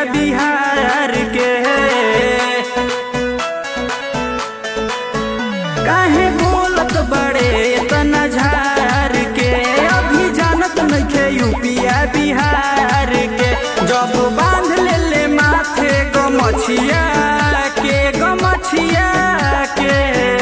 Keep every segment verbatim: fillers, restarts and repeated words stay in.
बिहार के। काहे बोलत बड़े तना झार के, अभी जानत नइखे यूपिया बिहार के। जब बांध ले ले माथे गमछिया के गमछिया के,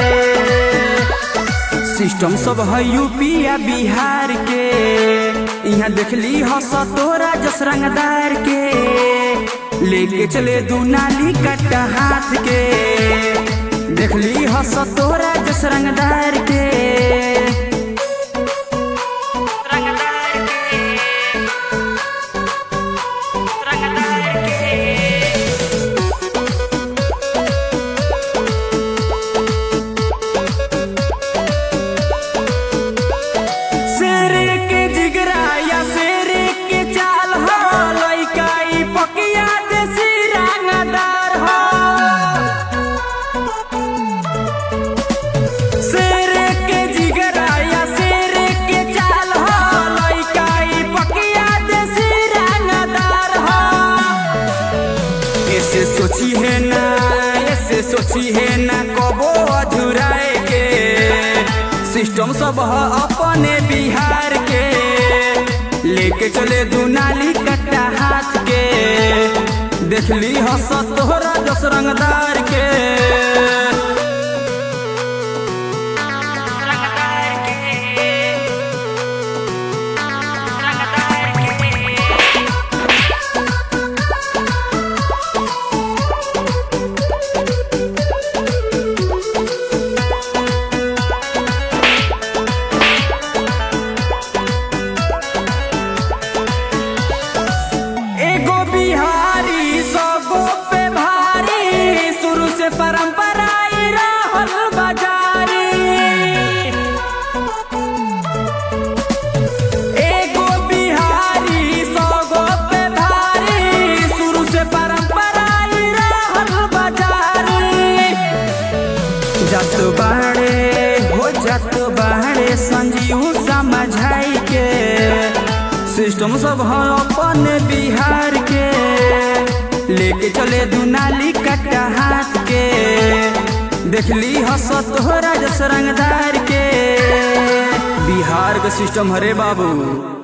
सिस्टम सब है यूपिया बिहार के। यहाँ देखली हस तोरा जस रंगदार के, लेके चले दू नाली कट्टा हाथ के। देखली हस तोरा जस रंगदार के, रंगदार के, रंगदार के। शेर के जिगरा या शेर के चाल हो, लइका ई पकिया देसी रंगदार हो। शेर के जिगरा या शेर के चाल हो, लइका ई पकिया देसी रंगदार हो। ऐसे सोची है ना, ऐसे सोची है ना कबो अधूराए के। सिस्टम सब है अपने बिहार के, लेके चले दू नाली कट्टा हाथ के। देखली हस तोहरा जस रंगदार के, रंगदार के, रंगदार के। एगो बिहारी सबो पे भारी, शुरू से परंपरा ई रहल बाजारी। एगो बिहारी सबो पे भारी, शुरू से परंपरा ई रहल बाजारी। जत बाड़े हो जत बाड़े संजीव समझाई के। सिस्टम सब है अपने बिहार के, लेके चले दू नाली कट्टा हाथ के। देखली हस तोहरा जस रंगदार के, बिहार का सिस्टम हरे बाबू।